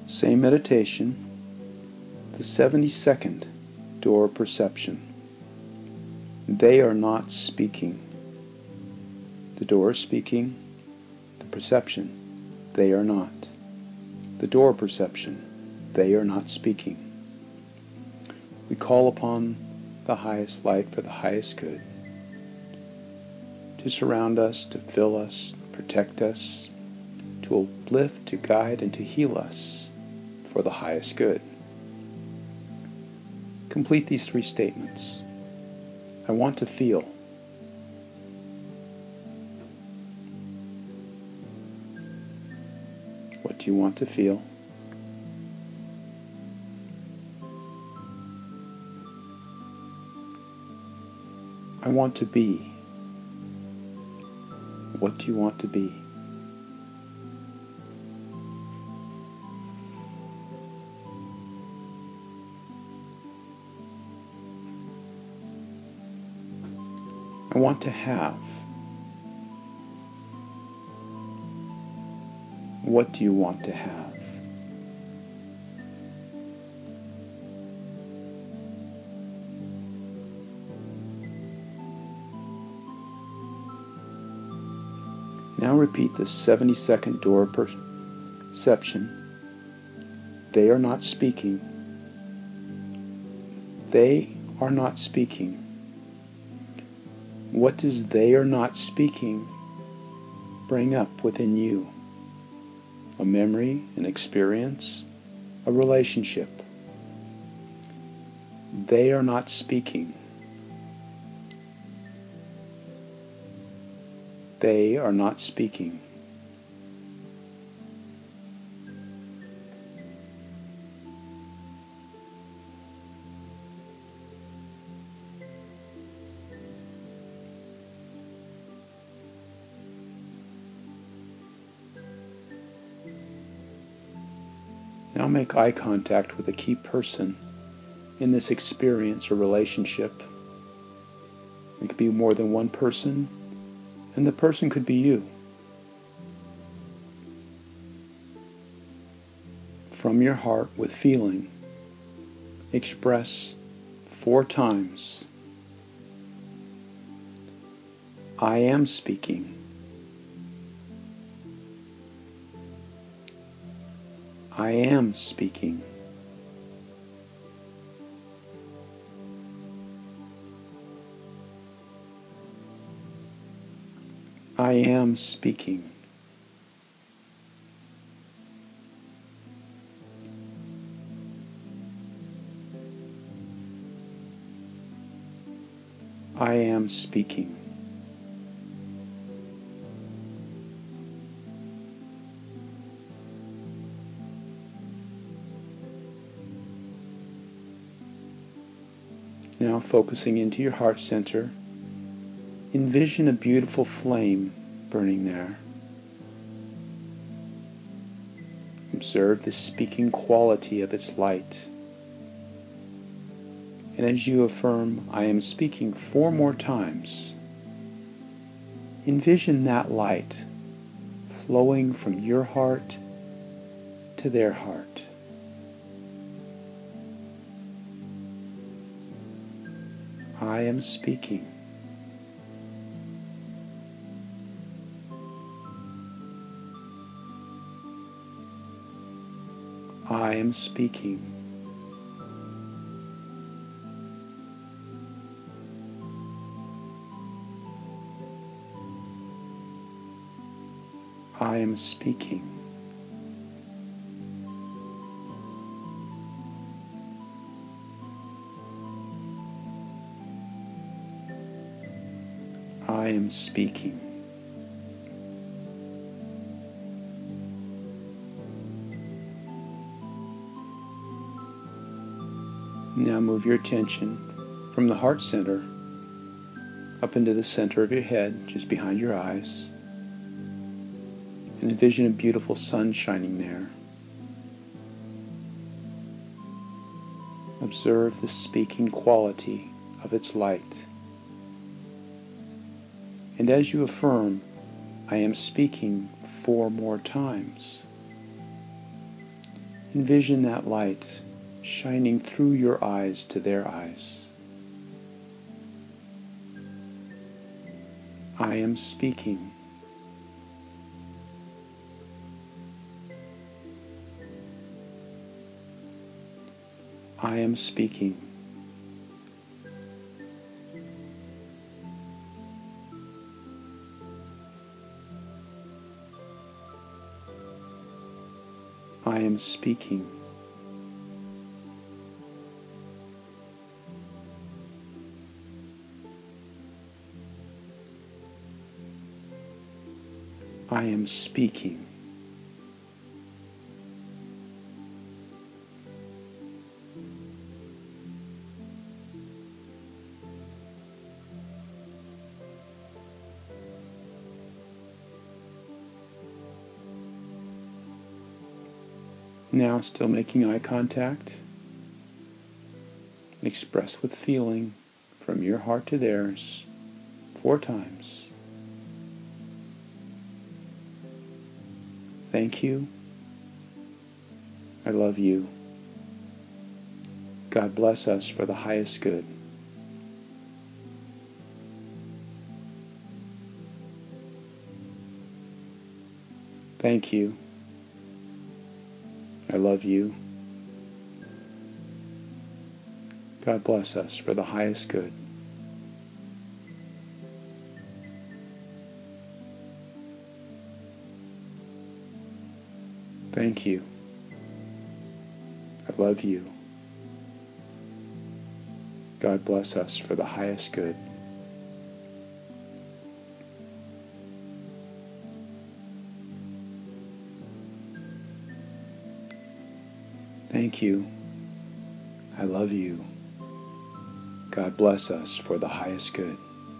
Same meditation, the 72nd door perception. They are not speaking. The door is speaking, the perception, they are not. The door perception, they are not speaking. We call upon the highest light for the highest good to surround us, to fill us, protect us, to uplift, to guide, and to heal us for the highest good. Complete these 3 statements. I want to feel. What do you want to feel? I want to be. What do you want to be? I want to have. What do you want to have? Now repeat the 72nd door perception. They are not speaking. They are not speaking. What does they are not speaking bring up within you? A memory, an experience, a relationship. They are not speaking. They are not speaking. Now make eye contact with a key person in this experience or relationship. It could be more than one person, and the person could be you. From your heart with feeling, express 4 times, I am speaking. I am speaking. I am speaking. I am speaking. Now focusing into your heart center, envision a beautiful flame burning there. Observe the speaking quality of its light. And as you affirm, I am speaking 4 more times, envision that light flowing from your heart to their heart. I am speaking. I am speaking. I am speaking. I am speaking. Now move your attention from the heart center up into the center of your head, just behind your eyes, and envision a beautiful sun shining there. Observe the speaking quality of its light. And as you affirm, I am speaking 4 more times, Envision that light shining through your eyes to their eyes. I am speaking. I am speaking. I am speaking. I am speaking. Now, still making eye contact, express with feeling from your heart to theirs 4 times. Thank you. I love you. God bless us for the highest good. Thank you. I love you. God bless us for the highest good. Thank you. I love you. God bless us for the highest good. Thank you. I love you. God bless us for the highest good.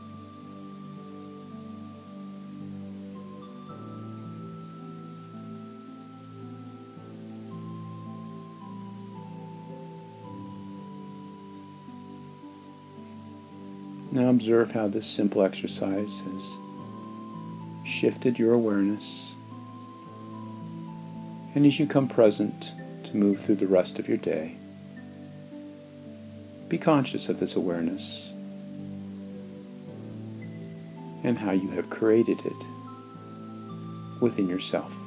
Now observe how this simple exercise has shifted your awareness. And as you come present to move through the rest of your day, be conscious of this awareness and how you have created it within yourself.